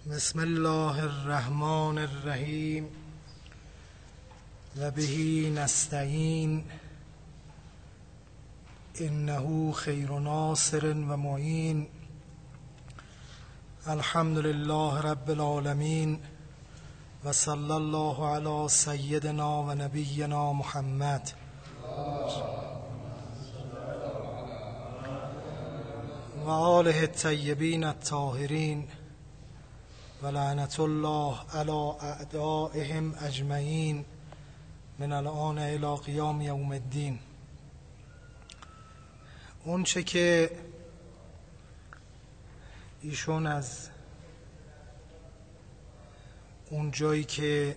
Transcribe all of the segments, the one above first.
بسم الله الرحمن الرحیم و به نستعین انه خیر ناصر و معین. الحمد لله رب العالمین و صلی الله علی سیدنا و نبینا محمد و آله الطیبین الطاهرین و لعنت الله علی اعدائهم اجمعین من الان الی قیام یوم الدین. اون چه که ایشون از اون جایی که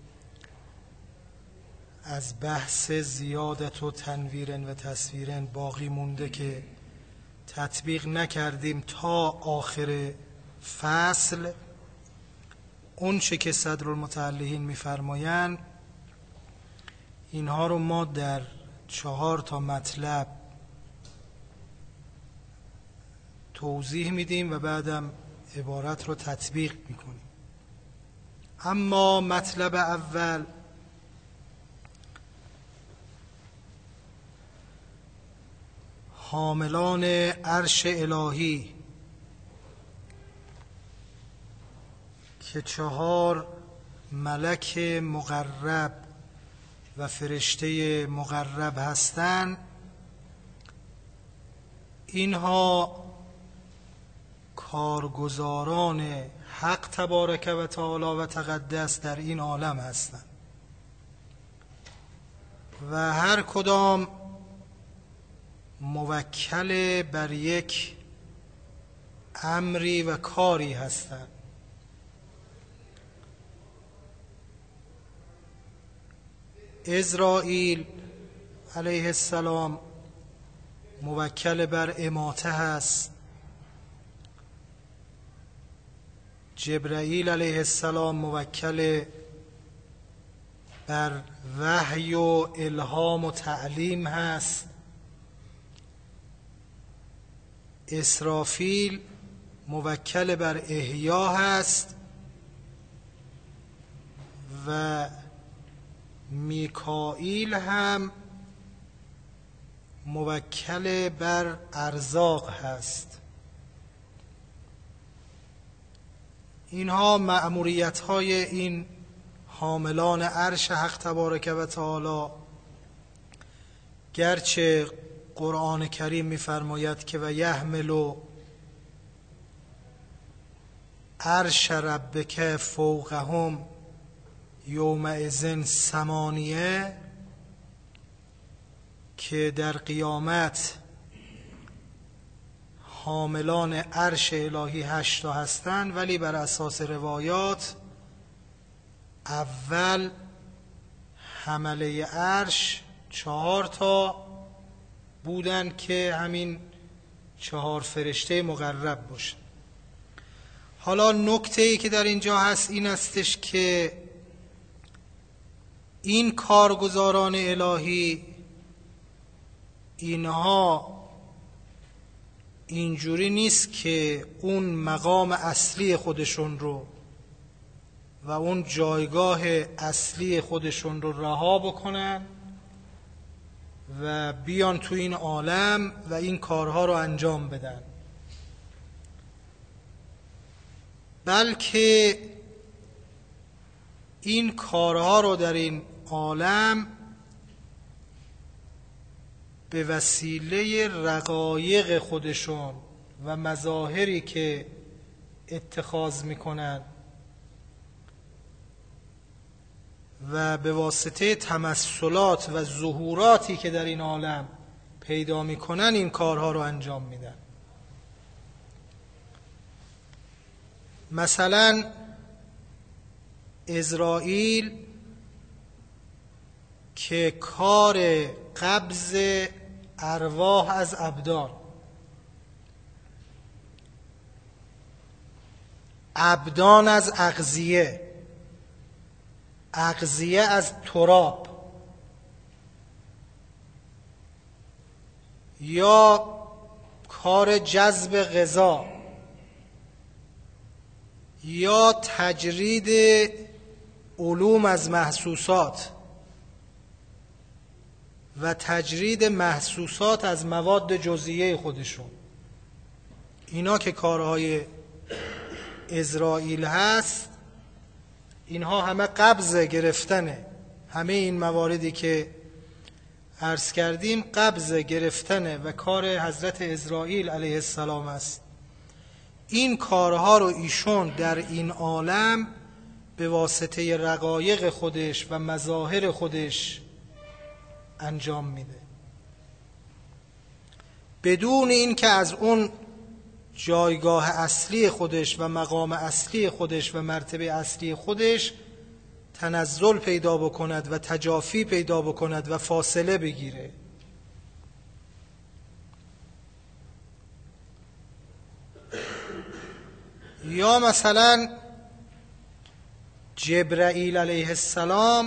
از بحث زیادت و تنویر و تصویر باقی مونده که تطبیق نکردیم تا آخر فصل، اون چه که صدرالمتعلقین می‌فرمایند اینها رو ما در 4 مطلب توضیح میدیم و بعدم عبارت رو تطبیق میکنیم. اما مطلب اول حاملان عرش الهی که 4 ملک مقرب و فرشته مقرب هستند، اینها کارگزاران حق تبارک و تعالی و تقدس در این عالم هستند و هر کدام موکل بر یک امری و کاری هستند. عزراییل علیه السلام موکل بر اماته هست، جبرائیل علیه السلام موکل بر وحی و الهام و تعلیم هست، اسرافیل موکل بر احیا هست و میکائیل هم موکل بر ارزاق هست. اینها مأموریت‌های این حاملان عرش حق تبارک و تعالی، گرچه قرآن کریم می‌فرماید که و یحمل عرش ربک فوقهم یومئذ 8، که در قیامت حاملان عرش الهی 8 هستند، ولی بر اساس روایات اول حمله عرش 4 بودن که همین 4 فرشته مقرب باشن. حالا نکته‌ای که در اینجا هست این استش که این کارگزاران الهی اینها اینجوری نیست که اون مقام اصلی خودشون رو و اون جایگاه اصلی خودشون رو رها بکنن و بیان تو این عالم و این کارها رو انجام بدن، بلکه این کارها رو در این عالم به وسیله رقایق خودشون و مظاهری که اتخاذ میکنن و به واسطه تمثلات و ظهوراتی که در این عالم پیدا میکنن این کارها رو انجام میدن. مثلا عزراییل که کار قبض ارواح از ابدان، ابدان از اغذیه، اغذیه از تراب، یا کار جذب غذا یا تجرید علوم از محسوسات و تجرید محسوسات از مواد جزئیه خودشون. اینا که کارهای اسرائیل هست، اینها همه قبض گرفتنه. همه این مواردی که عرض کردیم قبض گرفتنه و کار حضرت اسرائیل علیه السلام است. این کارها رو ایشون در این عالم به واسطه رقایق خودش و مظاهر خودش انجام میده، بدون این که از اون جایگاه اصلی خودش و مقام اصلی خودش و مرتبه اصلی خودش تنزل پیدا بکند و تجافی پیدا بکند و فاصله بگیره. یا مثلا جبرائیل علیه السلام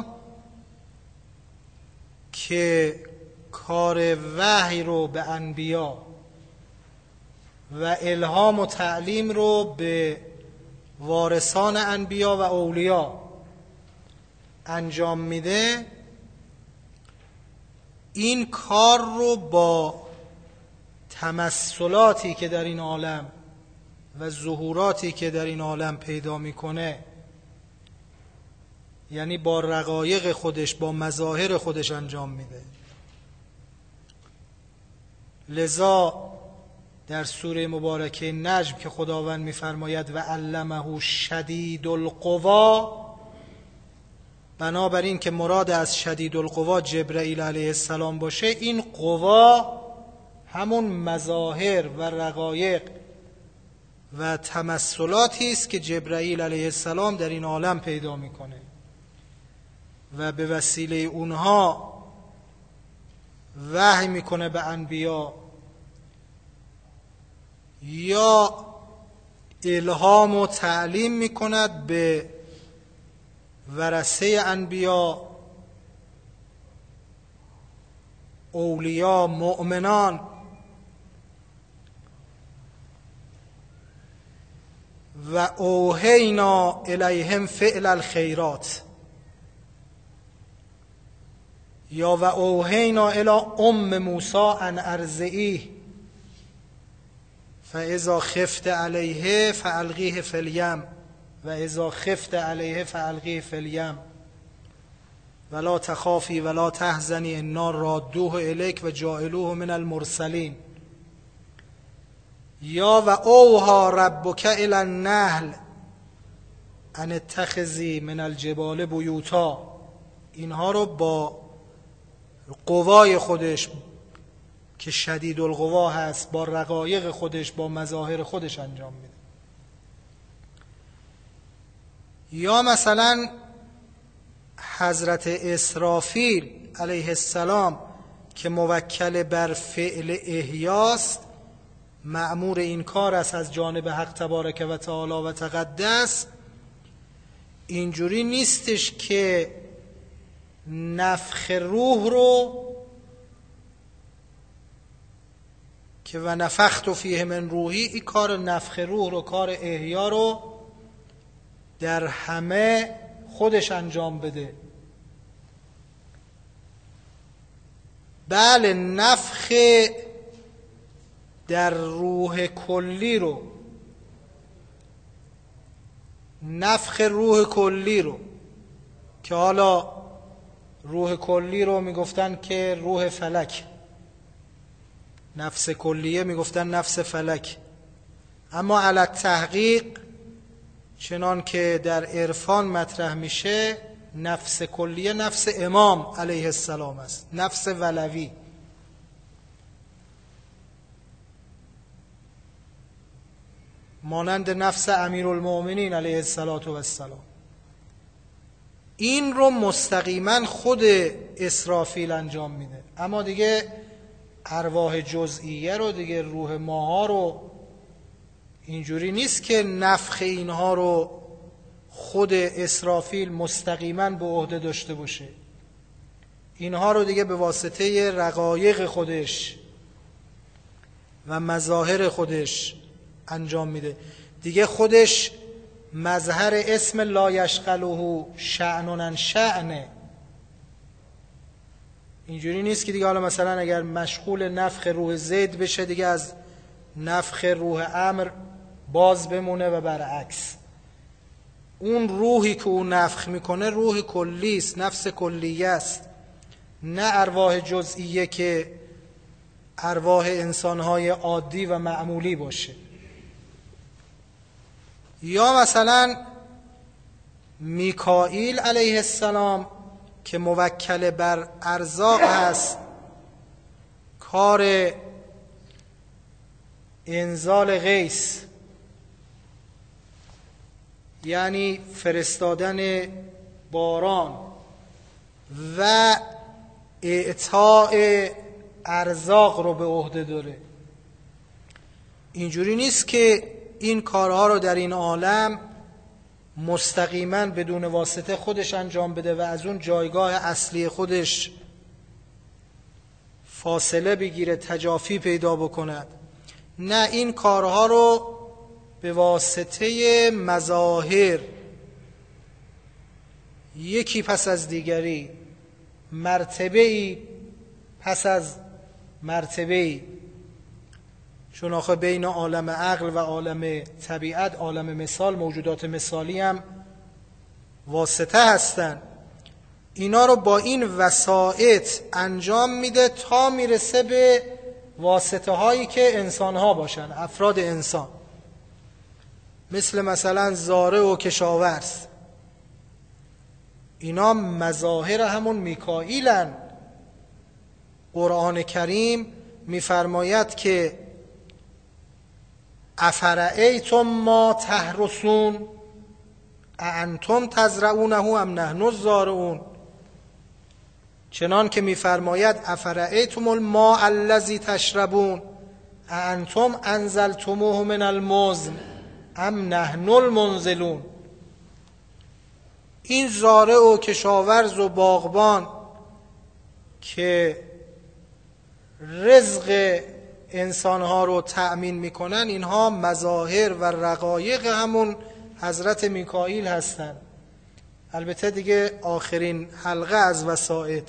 که کار وحی رو به انبیا و الهام و تعلیم رو به وارثان انبیا و اولیا انجام میده، این کار رو با تمثلاتی که در این عالم و ظهوراتی که در این عالم پیدا میکنه، یعنی با رقایق خودش، با مظاهر خودش انجام میده. لذا در سوره مبارکه نجم که خداوند میفرماید و علمه شدید القوا، بنابراین که مراد از شدید القوا جبرائیل علیه السلام باشه، این قوا همون مظاهر و رقایق و تمثلاتی است که جبرائیل علیه السلام در این عالم پیدا میکنه و به وسیله اونها وحی میکنه به انبیا یا الهام و تعلیم میکند به ورثه انبیا، اولیا، مؤمنان. و اوحینا الیهم فعل الخیرات، یا و اوحینا الی ام موسی ان ارضعیه فاذا خفت علیه فالقیه فی الیم و اذا خفت علیه فالقیه فی الیم ولا تخافی ولا تحزنی انا رادوه الیک و جاعلوه من المرسلین. یا و اوحی ربک الی النحل ان اتخذی من الجبال بیوتا. اینها رو با قوای خودش که شدید القوا هست، با رقایق خودش، با مظاهر خودش انجام میده. یا مثلا حضرت اسرافیل علیه السلام که موکل بر فعل احیاست، مأمور این کار است از جانب حق تبارک و تعالی و تقدس. اینجوری نیستش که نفخ روح رو که و نفخت فیه من روحی، این کار نفخ روح رو، کار احیا رو در همه خودش انجام بده. بله، نفخ در روح کلی رو، نفخ روح کلی رو که حالا روح کلی رو میگفتن که روح فلک، نفس کلیه میگفتن نفس فلک، اما علی التحقیق چنان که در عرفان مطرح میشه، نفس کلیه نفس امام علیه السلام است، نفس ولوی. مانند نفس امیرالمؤمنین علیه السلام. این رو مستقیما خود اسرافیل انجام میده. اما دیگه ارواح جزئیه رو، دیگه روح ماها رو، اینجوری نیست که نفخ اینها رو خود اسرافیل مستقیما به عهده داشته باشه. اینها رو دیگه به واسطه رقایق خودش و مظاهر خودش انجام میده. دیگه خودش مظهر اسم لا یشغله شأن عن شأن. اینجوری نیست که دیگه حالا مثلا اگر مشغول نفخ روح زید بشه دیگه از نفخ روح امر باز بمونه و برعکس. اون روحی که اون نفخ میکنه روح کلی است، نفس کلیه است، نه ارواح جزئیه که ارواح انسانهای عادی و معمولی باشه. یا مثلا میکائیل علیه السلام که موکل بر ارزاق هست، کار انزال غیث یعنی فرستادن باران و اعطاء ارزاق رو به عهده داره. اینجوری نیست که این کارها رو در این عالم مستقیما بدون واسطه خودش انجام بده و از اون جایگاه اصلی خودش فاصله بگیره، تجافی پیدا بکند. نه، این کارها رو به واسطه مظاهر یکی پس از دیگری، مرتبه‌ای پس از مرتبه‌ای، چون آخه بین عالم عقل و عالم طبیعت، عالم مثال، موجودات مثالی هم واسطه هستن، اینا رو با این وسائط انجام میده تا میرسه به واسطه هایی که انسان ها باشن، افراد انسان، مثل مثلا زاره و کشاورز. اینا مظاهر همون میکائیلن. قرآن کریم میفرماید که افرأیتم ما تحرثون اانتم تزرعونه ام نحن الزارعون. چنان که میفرماید افرأیتم الماء الذی تشربون اانتم انزلتموه من المزن ام نحن المنزلون. این زارع و کشاورز و باغبان که رزق انسانها رو تأمین میکنن، اینها مظاهر و رقایق همون حضرت میکائیل هستند. البته دیگه آخرین حلقه از وسائط.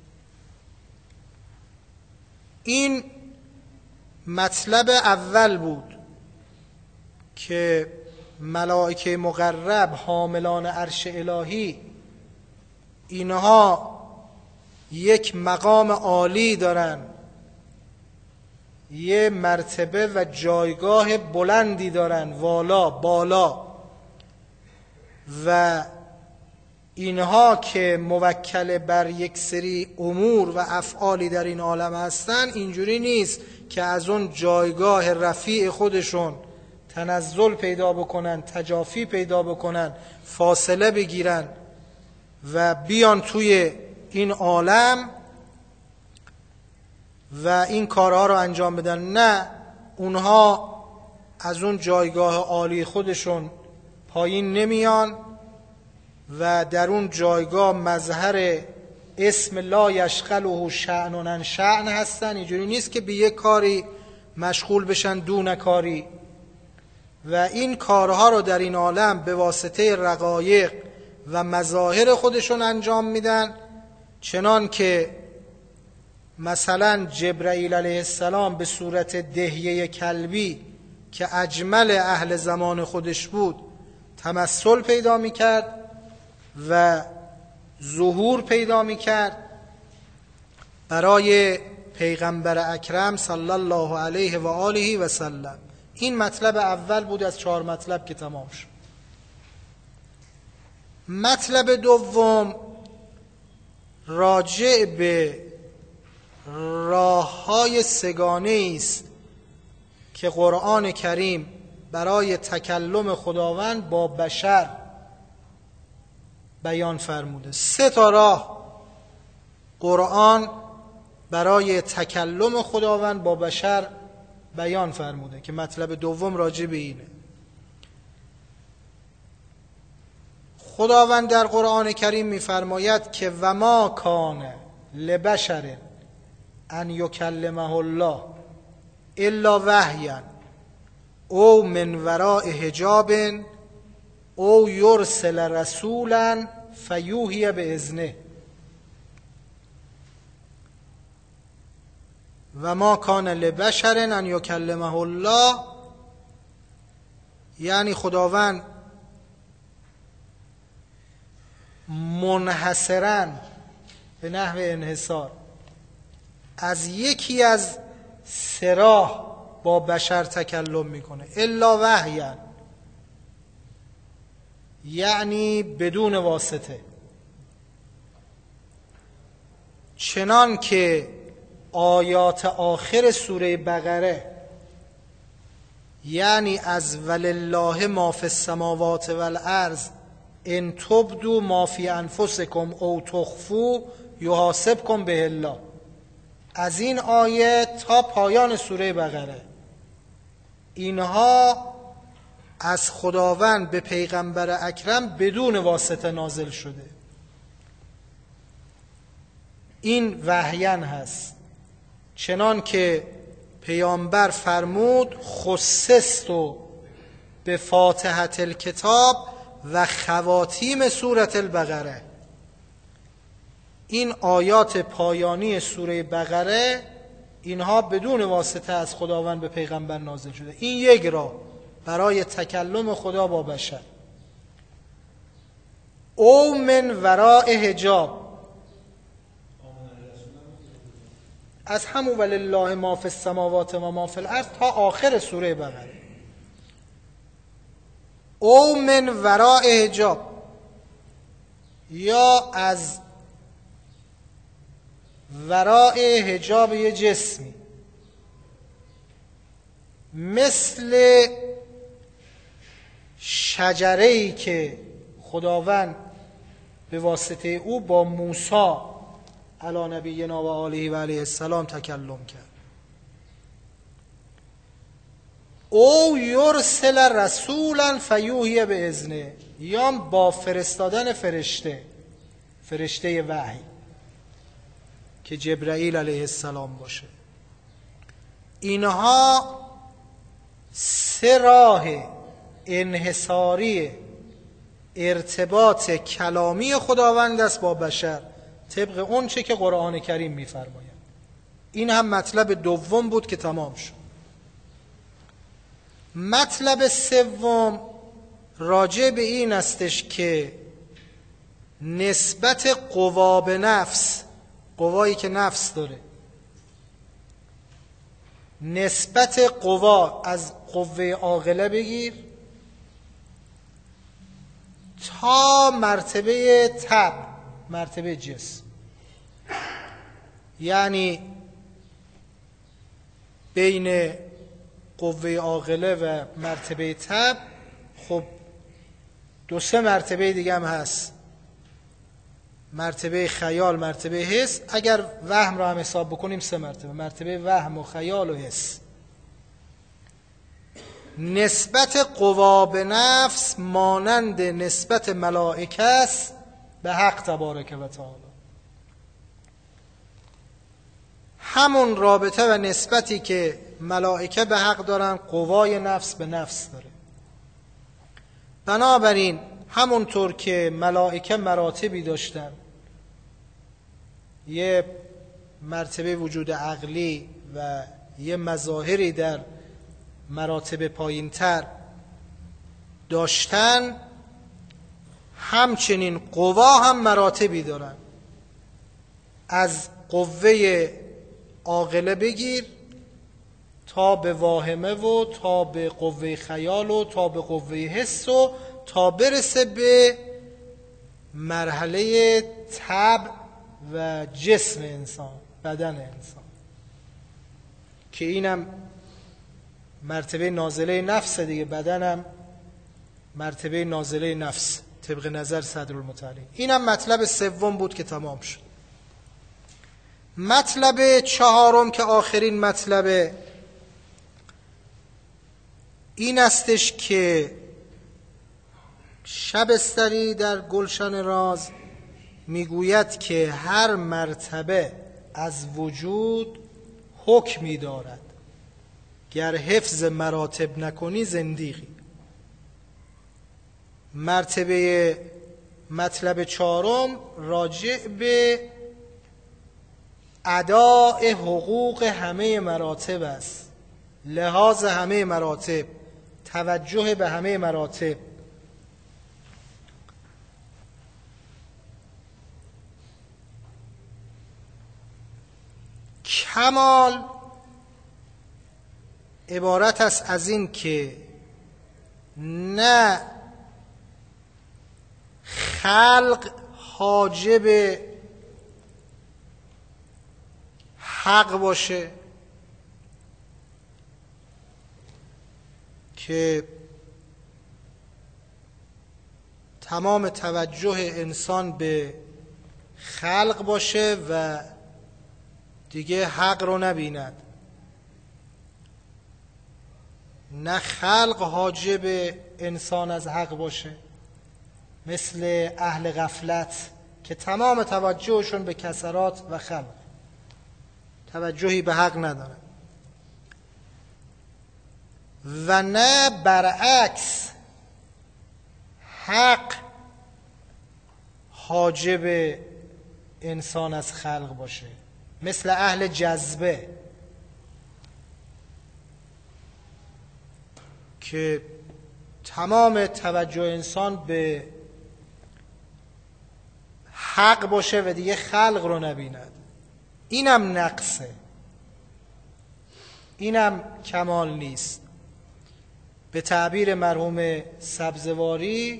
این مطلب اول بود که ملائکه مقرب حاملان عرش الهی اینها یک مقام عالی دارن، یه مرتبه و جایگاه بلندی دارن، والا بالا، و اینها که موکل بر یک سری امور و افعالی در این عالم هستن، اینجوری نیست که از اون جایگاه رفیع خودشون تنزل پیدا بکنن، تجافی پیدا بکنن، فاصله بگیرن و بیان توی این عالم و این کارها رو انجام بدن. نه، اونها از اون جایگاه عالی خودشون پایین نمیان و در اون جایگاه مظهر اسم لا یشغله شأن عن شأن هستن. اینجوری نیست که به یک کاری مشغول بشن دون کاری، و این کارها رو در این عالم به واسطه رقایق و مظاهر خودشون انجام میدن. چنان که مثلا جبرائیل علیه السلام به صورت دحیه کلبی که اجمل اهل زمان خودش بود تمثل پیدا میکرد و ظهور پیدا میکرد برای پیغمبر اکرم صلی الله علیه و آله و سلم. این مطلب اول بود از 4 مطلب که تمام شد. مطلب دوم راجع به راه‌های سگانه است که قرآن کریم برای تکلم خداوند با بشر بیان فرموده. 3 تا راه قرآن برای تکلم خداوند با بشر بیان فرموده که مطلب دوم راجع به اینه. خداوند در قرآن کریم می‌فرماید که و ما کان لبشر ان یکلمه الله الا وحیا او من وراء حجاب او یرسل رسولا فیوحی باذنه و ما کان لبشر ان یکلمه الله. یعنی خداوند منحصراً به نحو انحصار از یکی از سه راه با بشر تکلم میکنه، الا وحیا، یعنی بدون واسطه. چنان که آیات آخر سوره بقره، یعنی از ولله ما فی السماوات والارض ان تبدوا ما فی انفسکم او تخفوا یحاسبکم به الله، از این آیه تا پایان سوره بقره، اینها از خداوند به پیغمبر اکرم بدون واسطه نازل شده. این وحیان هست، چنان که پیامبر فرمود خصصت به فاتحة الکتاب و خواتیم سوره البقره. این آیات پایانی سوره بقره اینها بدون واسطه از خداوند به پیغمبر نازل شده. این یک راه برای تکلم خدا با بشر. او من وراء حجاب، از همون ولله ما فی السماوات و ما فی الارض تا آخر سوره بقره. او من وراء حجاب، یا از وراء حجاب یه جسمی، مثل شجره‌ای که خداوند به واسطه او با موسی علی نبینا و آله و علیه السلام تکلم کرد. او یرسل رسولا فیوحی باذنه، یا با فرستادن فرشته وحی که جبرائیل علیه السلام باشه. اینها سه راه انحصاری ارتباط کلامی خداوند است با بشر، طبق اون چه که قرآن کریم می‌فرماید. این هم مطلب دوم بود که تمام شد. مطلب سوم راجع به این استش که نسبت قوا به نفس، قوایی که نفس داره، نسبت قوا از قوه عاقله بگیر تا مرتبه طبع، مرتبه جسم. یعنی بین قوه عاقله و مرتبه طبع خب 2-3 مرتبه دیگه هم هست، مرتبه خیال، مرتبه حس. اگر وهم را هم حساب بکنیم 3 مرتبه، مرتبه وهم و خیال و حس. نسبت قوا به نفس مانند نسبت ملائکه است به حق تبارک و تعالی. همون رابطه و نسبتی که ملائکه به حق دارن، قوای نفس به نفس داره. بنابراین همونطور که ملائکه مراتبی داشتن، یه مرتبه وجود عقلی و یه مظاهری در مراتب پایین‌تر داشتن، همچنین قوا هم مراتبی دارن. از قوه عاقله بگیر تا به واهمه و تا به قوه خیال و تا به قوه حس و تا برسه به مرحله طبع و جسم انسان، بدن انسان، که اینم مرتبه نازله نفس دیگه. بدنم مرتبه نازله نفس طبق نظر صدرالمتعلی. اینم مطلب سوم بود که تمام شد. مطلب چهارم که آخرین مطلب، این استش که شبستری در گلشن راز میگوید که هر مرتبه از وجود حکمی دارد، گر حفظ مراتب نکنی زندیقی. مرتبه مطلب چهارم راجع به اداء حقوق همه مراتب است، لحاظ همه مراتب، توجه به همه مراتب. کمال عبارت است از این که نه خلق حاجب حق باشه که تمام توجه انسان به خلق باشه و دیگه حق رو نبیند، نه خلق حاجب انسان از حق باشه مثل اهل غفلت که تمام توجهشون به کسرات و خلق، توجهی به حق ندارن، و نه برعکس حق حاجب انسان از خلق باشه مثل اهل جذبه که تمام توجه انسان به حق باشه و دیگه خلق رو نبیند. اینم نقصه، اینم کمال نیست. به تعبیر مرحوم سبزواری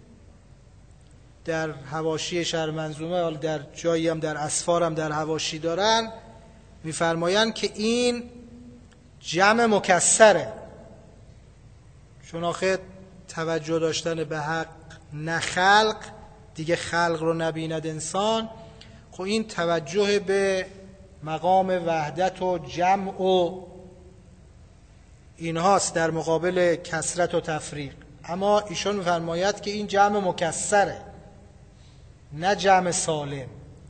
در حواشی شرح منظومه، در جایی هم در اسفارم در حواشی دارن، میفرمایند که این جمع مکسره، چون آخه توجه داشتن به حق نه خلق، دیگه خلق رو نبیند انسان. خب این توجه به مقام وحدت و جمع و اینهاست در مقابل کثرت و تفریق. اما ایشون می‌فرماید که این جمع مکسره نه جمع سالم.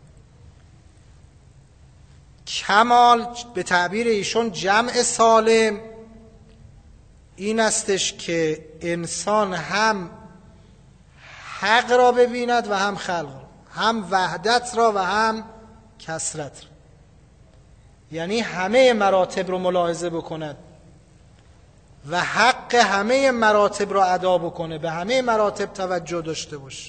کمال به تعبیر ایشون جمع سالم این استش که انسان هم حق را ببیند و هم خلق را، هم وحدت را و هم کثرت را، یعنی همه مراتب رو ملاحظه بکند و حق همه مراتب را ادا بکنه، به همه مراتب توجه داشته باشه.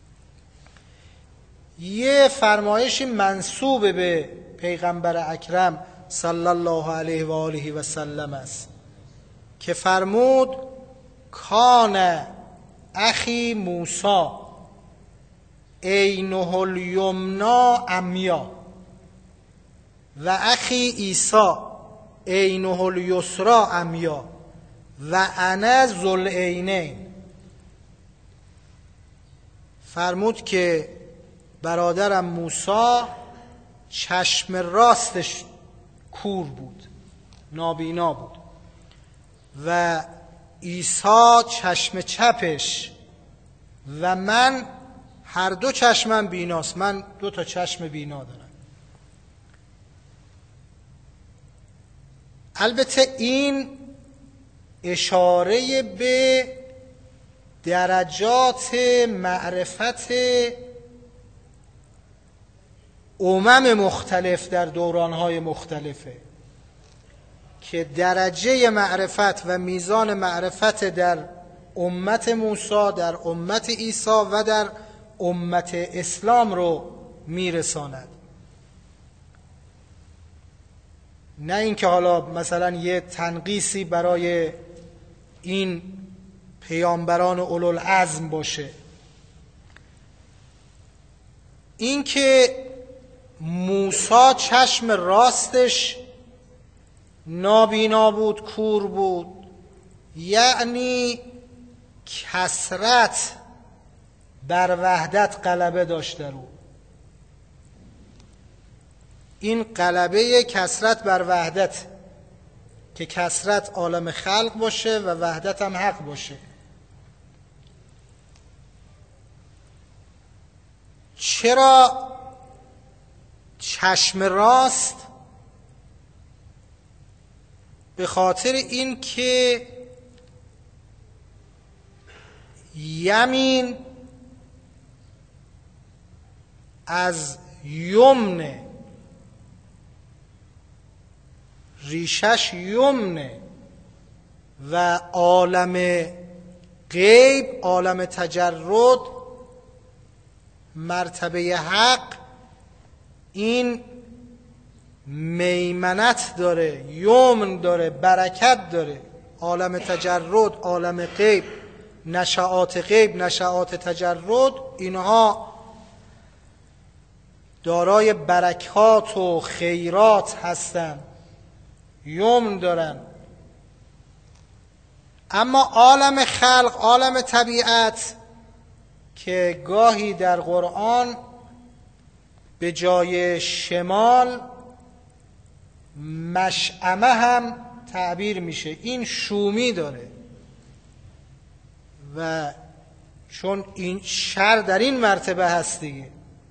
یه فرمایشی منسوب به پیغمبر اکرم صلی الله علیه و آله و سلم است که فرمود کان اخی موسی عینه الیمنا عمیا و اخی عیسی عینه الیسرا عمیا و انا ذوالعینین. فرمود که برادرم موسی چشم راستش کور بود، نابینا بود، و عیسی چشم چپش و من هر دو چشمم بیناست، من 2 تا چشم بینا دارم. البته این اشاره به درجات معرفت مختلف در دورانهای مختلفه که درجه معرفت و میزان معرفت در امت موسی، در امت عیسی و در امت اسلام رو میرساند. نه اینکه حالا مثلا یه تنقیصی برای این پیامبران اولوالعزم باشه. اینکه موسی چشم راستش نابینا بود، کور بود، یعنی کثرت بر وحدت غلبه داشت در او. این غلبه کثرت بر وحدت که کثرت عالم خلق باشه و وحدت هم حق باشه. چرا چشم راست؟ به خاطر این که یمین از یمنه، ریشش یمنه و عالم غیب، عالم تجرد، مرتبه حق این میمنت داره، یمن داره، برکت داره. عالم تجرد، عالم غیب، نشعات غیب، نشعات تجرد، اینها دارای برکات و خیرات هستند، یمن دارن. اما عالم خلق، عالم طبیعت که گاهی در قرآن به جای شمال مشعمه هم تعبیر میشه، این شومی داره و چون این شر در این مرتبه هست دیگه،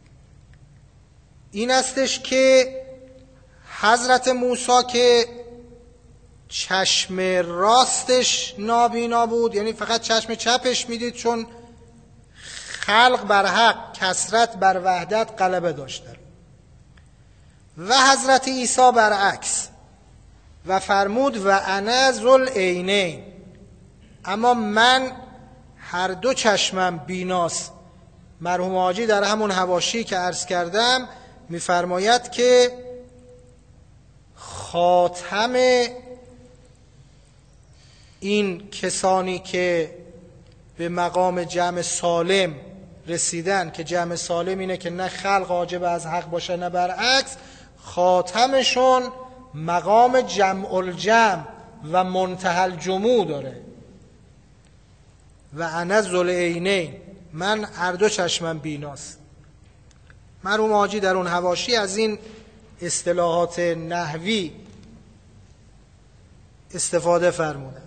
این استش که حضرت موسی که چشم راستش نابینا بود، یعنی فقط چشم چپش میدید، چون خلق بر حق، کثرت بر وحدت غلبه داشتن، و حضرت عیسی برعکس و فرمود و انا ذوالعینین، اما من هر دو چشمم بیناست. مرحوم حاجی در همون حواشی که عرض کردم میفرماید که خاتم این کسانی که به مقام جمع سالم رسیدن، که جمع سالم اینه که نه خلق حاجب از حق باشه نه برعکس، خاتمشون مقام جمع الجمع و منتهى الجموع داره. و انا ذوالعینین، من هر دو چشمم بیناست. مرحوم حاجی در اون حواشی از این اصطلاحات نحوی استفاده فرمودن.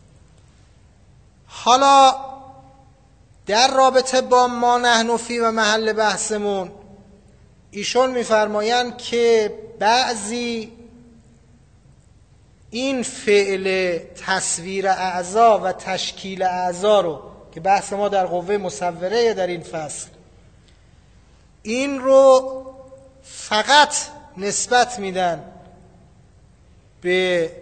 حالا در رابطه با ما نحن فی و محل بحثمون ایشون میفرمایند که بعضی این فعل تصویر اعضا و تشکیل اعضا رو که بحث ما در قوه مصوره در این فصل، این رو فقط نسبت میدن به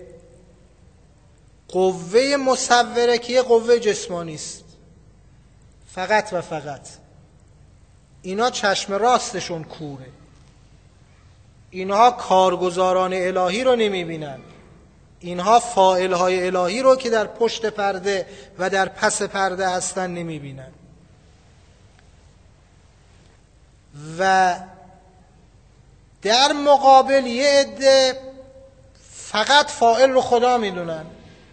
قوه مصوره که یه قوه جسمانی است، فقط و فقط. اینا چشم راستشون کوره، اینها کارگزاران الهی رو نمیبینن، اینها فاعلهای الهی رو که در پشت پرده و در پس پرده هستن نمیبینن. و در مقابل یه عده فقط فاعل رو خدا میدونن.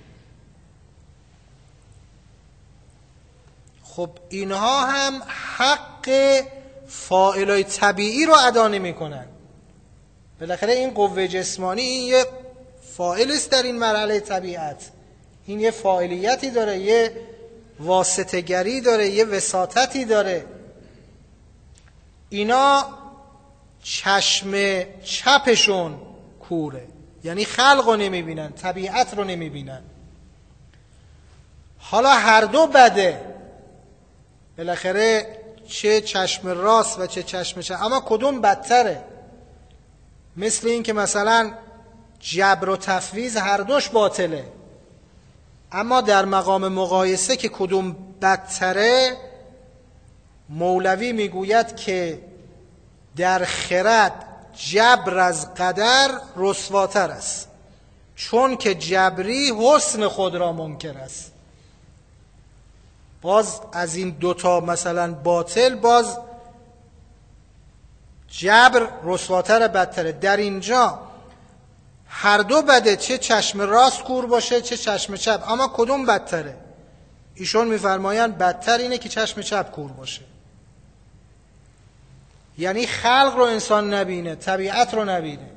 خب اینها هم حق فاعلای طبیعی رو ادا نمی کنن. بالاخره این قوه جسمانی این یه فاعل است در این مرحله طبیعت، این یه فاعلیتی داره، یه واسطه‌گری داره، یه وساطتی داره. اینا چشم چپشون کوره، یعنی خلق رو نمیبینن، طبیعت رو نمیبینن. حالا هر دو بده، بالاخره چه چشم راست و چه چشم چپ، اما کدوم بدتره؟ مثل این که مثلا جبر و تفویض هر دوش باطله، اما در مقام مقایسه که کدوم بدتره، مولوی میگوید که در خرد جبر از قدر رسواتر است، چون که جبری حسن خود را منکر است. باز از این دوتا مثلا باطل، باز جبر رسواتر بدتره. در اینجا هر دو بده، چه چشم راست کور باشه چه چشم چپ، اما کدوم بدتره؟ ایشون میفرمایند بدتر اینه که چشم چپ کور باشه، یعنی خلق رو انسان نبینه، طبیعت رو نبینه.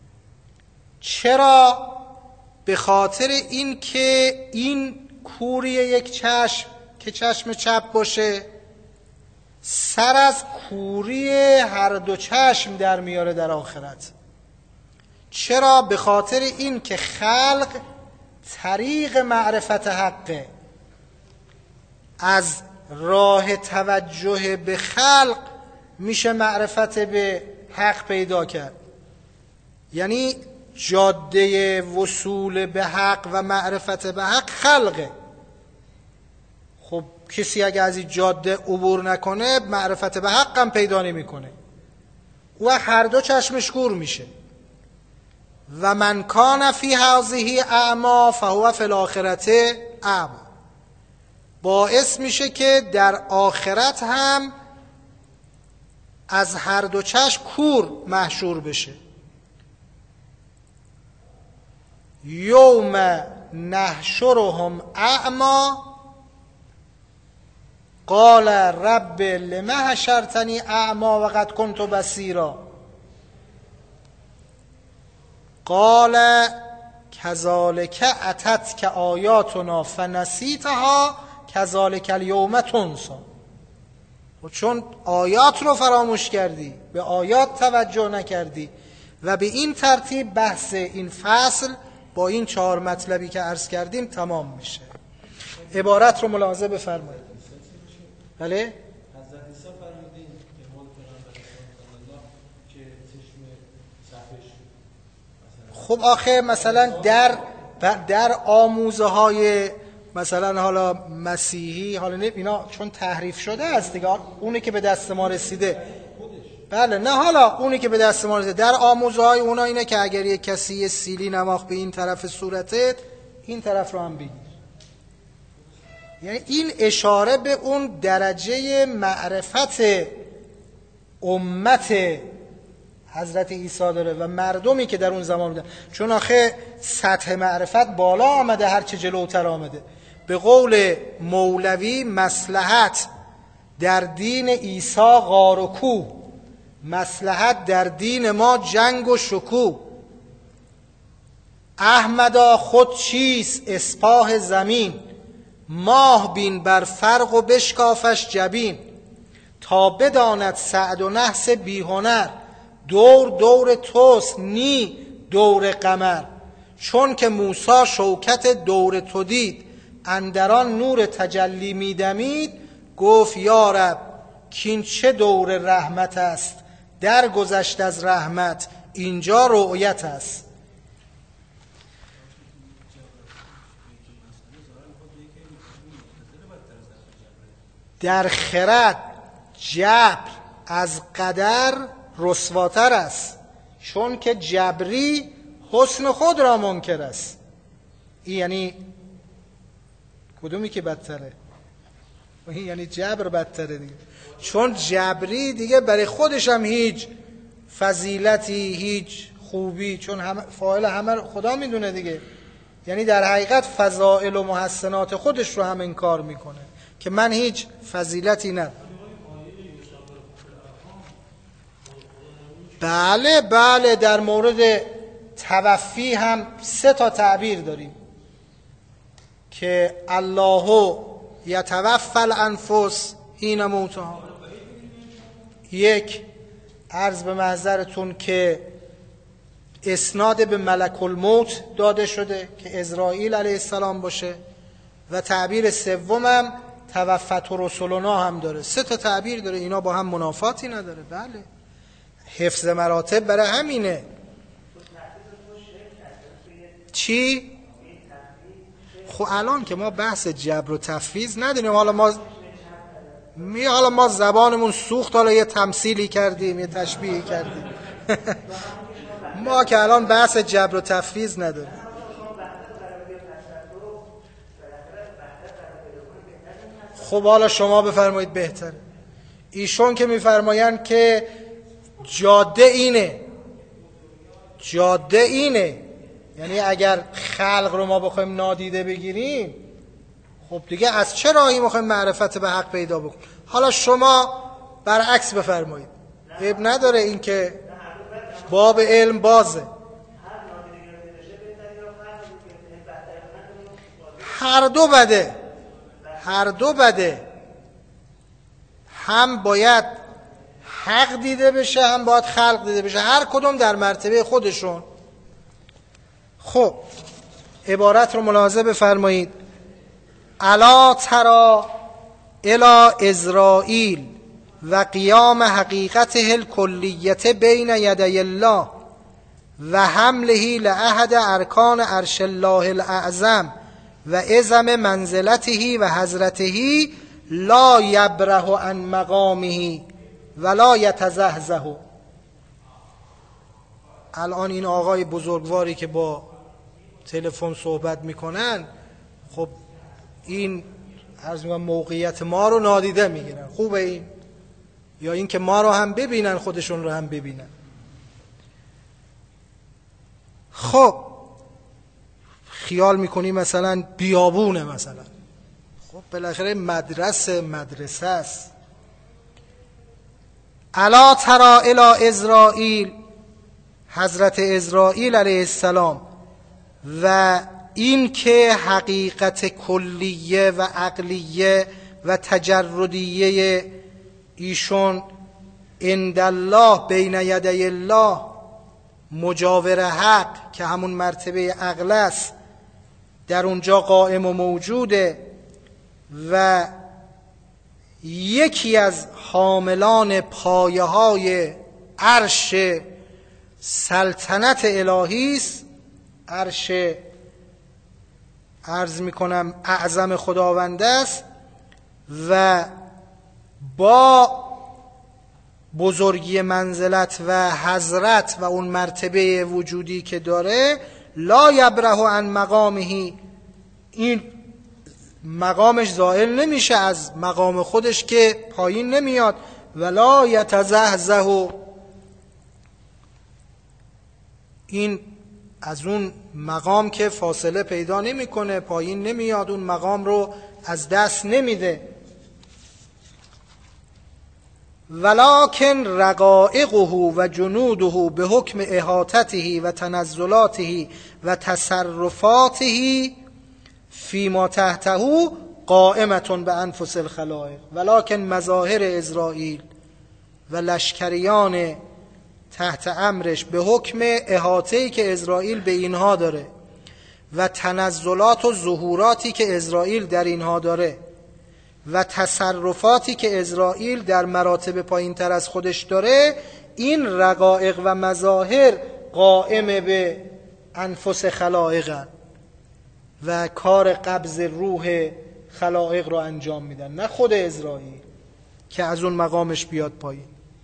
چرا؟ به خاطر این که این کوری یک چشم که چشم چپ باشه سر از کوری هر دو چشم در میاره در آخرت. چرا؟ به خاطر این که خلق طریق معرفت حقه از راه توجه به خلق میشه معرفت به حق پیدا کرد. یعنی جاده وصول به حق و معرفت به حق خلقه. خب کسی اگه از این جاده عبور نکنه معرفت به حق هم پیدا نمیکنه و هر دو چشمش کور میشه. و من کان فی هذه اعما فهو فی الاخرة اعما، باعث میشه که در آخرت هم از هر دو چشم کور محشور بشه. یوم نحشرهم اعما قال رب لم حشرتنی اعما وقد کنت بصیرا قال کذالک اتتک آیاتنا فنسیتها کذالک الیوم تنسی. چون آیات رو فراموش کردی، به آیات توجه نکردی و به این ترتیب بحث این فصل با این 4 مطلبی که عرض کردیم تمام میشه. عبارت رو ملاحظه بفرمایید. بله؟ حضرت عیسی فرمودین که مول پیغمبر صلی الله که چشم صفش. خب آخه مثلا در آموزه های مثلا حالا مسیحی، حالا اینا چون تحریف شده است دیگه، اونی که به دست ما رسیده، بله نه، حالا اونی که به دست ما رسیده در آموزه های اونا اینه که اگر یک کسی سیلی نماخت به این طرف صورتت، این طرف رو هم بگیر. یعنی این اشاره به اون درجه معرفت امت حضرت عیسی داره و مردمی که در اون زمان بودن، چون آخه سطح معرفت بالا آمده هرچه جلوتر آمده. به قول مولوی مصلحت در دین عیسی غار و کوه، مصلحت در دین ما جنگ و شکوه. احمدا خود چیست اسپاه زمین، ماه بین بر فرق و بشکافش جبین. تا بداند سعد و نحس بی هنر، دور دور توست نی دور قمر. چون که موسی شوکت دور تو دید، اندران نور تجلی میدمید. گفت یا رب کین چه دور رحمت است، در گذشت از رحمت اینجا رؤیت است. در خرد جبر از قدر رسواتر است، چون که جبری حسن خود را منکر است. این یعنی کدومی که بدتره؟ این یعنی جبر بدتره دیگه، چون جبری دیگه برای خودش هم هیچ فضیلتی، هیچ خوبی، چون فاعل همه خدا میدونه دیگه، یعنی در حقیقت فضائل و محسنات خودش رو هم انکار میکنه که من هیچ فضیلتی ندارم. بله بله، در مورد توفی هم 3 تعبیر داریم که الله یتوفی الانفس حین موتها. یک، عرض به محضرتون که اسناد به ملک الموت داده شده که اسرائیل علیه السلام باشه، و تعبیر سومم توفت رسولنا هم داره. 3 تعبیر داره، اینا با هم منافاتی نداره. بله، حفظ مراتب برای همینه. چی؟ خب الان که ما بحث جبر و تفویض نداریم، حالا ما زبانمون سوخت، حالا یه تمثیلی کردیم، یه تشبیهی کردیم. ما که الان بحث جبر و تفویض نداریم. خب حالا شما بفرمایید بهتره. ایشون که میفرمایند که جاده اینه، یعنی اگر خلق رو ما بخوایم نادیده بگیریم، خب دیگه از چه راهی میخوایم معرفت به حق پیدا بکنیم؟ حالا شما برعکس بفرمایید، عیب نداره، این که باب علم بازه. هر دو بده، هم باید حق دیده بشه، هم باید خلق دیده بشه، هر کدوم در مرتبه خودشون. خب عبارت رو ملاحظه بفرمایید. الا ترى الی اسرائیل و قیام حقیقته الکلیت بین یدی الله و حمله لأحد ارکان عرش الله الاعظم و عظم منزلته و حضرته لا یبره عن مقامه ولا یتزحزح. الان این آقای بزرگواری که با تلفن صحبت میکنن، خب این عرض میکنم موقعیت ما رو نادیده میگیرن. خوبه این؟ یا این که ما رو هم ببینن، خودشون رو هم ببینن. خب خیال میکنی مثلا بیابونه، مثلا خب بالاخره مدرسه است. الا ترى الی اسرائیل، حضرت اسرائیل علیه السلام، و این که حقیقت کلیه و عقلیه و تجردیه ایشون عند الله بین یدی الله مجاور حق که همون مرتبه عقل است در اونجا قائم و موجوده و یکی از حاملان پایه های عرش سلطنت الهی است، عرش عرض میکنم اعظم خداوند است و با بزرگی منزلت و حضرت و اون مرتبه وجودی که داره لا یبره عن مقامه، این مقامش زائل نمیشه از مقام خودش که پایین نمیاد، ولا یتزحزح، این از اون مقام که فاصله پیدا نمیکنه، پایین نمیاد، اون مقام رو از دست نمیده. ولکن رقائقه و جنوده به حکم احاطته و تنزلاته و تصرفاته فیما تحته قائمتون به انفس الخلائق. ولکن مظاهر اسرائیل و لشکریان تحت امرش به حکم احاطه‌ای که اسرائیل به اینها داره و تنزلات و ظهوراتی که اسرائیل در اینها داره و تصرفاتی که اسرائیل در مراتب پایین تر از خودش داره، این رقائق و مظاهر قائم به انفس خلائق و کار قبض روح خلائق رو انجام میدن، نه خود اسرائیل که از اون مقامش بیاد پایین.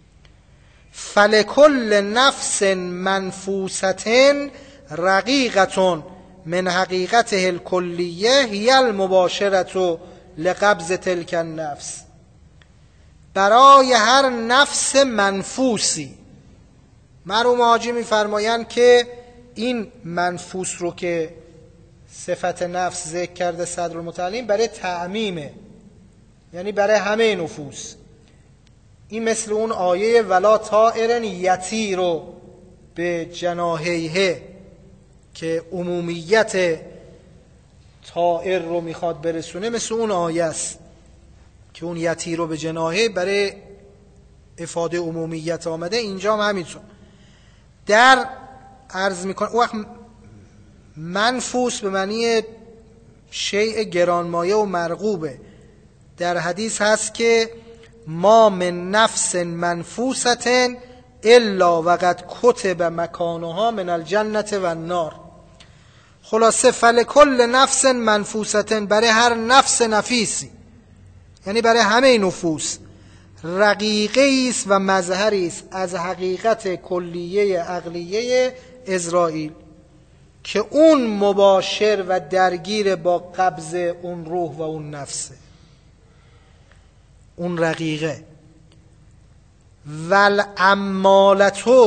فلکل نفس منفوسة رقیقة من حقیقته الکلیه هی المباشرة لقبض تلک النفس. برای هر نفس منفوسی، مرحوم حاجی میفرمایند که این منفوس رو که صفت نفس ذکر کرده صدرالمتعلیم برای تعمیمه، یعنی برای همه نفوس. این مثل اون آیه ولا طائر یطیر رو به جناحیه که عمومیت طائر رو میخواد برسونه، مثل اون آیه است که اون یطیر رو به جناحیه برای افاده عمومیت آمده. اینجا هم همینطور در عرض میکنه. وقت منفوس به معنی شیء گرانمایه و مرغوبه. در حدیث هست که ما من نفس منفوسة الا وقد کتب مکانها من الجنة و النار. خلاصه فلکل نفس منفوسة، برای هر نفس نفیسی، یعنی برای همه نفوس، رقیقه است و مظهری است از حقیقت کلیه عقلیه اسرائیل که اون مباشر و درگیر با قبض اون روح و اون نفسه، اون رقیقه. والعمالة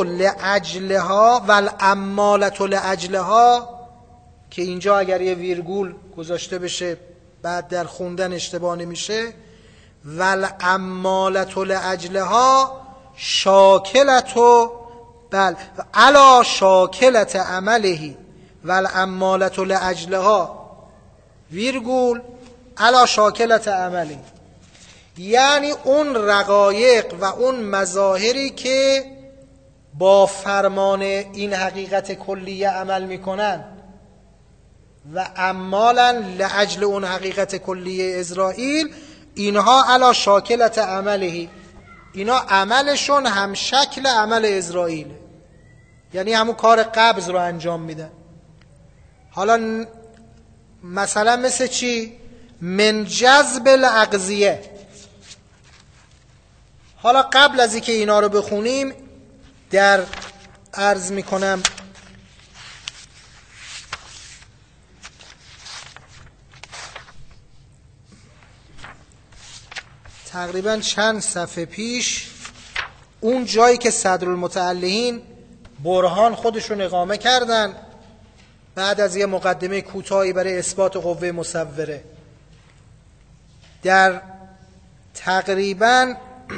لأجلها که اینجا اگر یه ویرگول گذاشته بشه بعد در خوندن اشتباه نمیشه. والعمالة لأجلها شاکلة، بل علی شاکلة عمله والعمالة لأجلها ویرگول علی شاکلة عمله، یعنی اون رقایق و اون مظاهری که با فرمان این حقیقت کلیه عمل میکنن و عمالا لأجل اون حقیقت کلیه اسرائیل، اینها علی شاکلت عمله، اینا عملشون هم شکل عمل اسرائیل، یعنی همون کار قبض رو انجام میدن. حالا مثلا مثل چی؟ من جذب الاغذیه. حالا قبل از اینکه اینا رو بخونیم در عرض میکنم تقریبا چند صفحه پیش اون جایی که صدرالمتعلقین برهان خودشون اقامه کردن بعد از یه مقدمه کوتاهی برای اثبات قوه مصوره، در تقریبا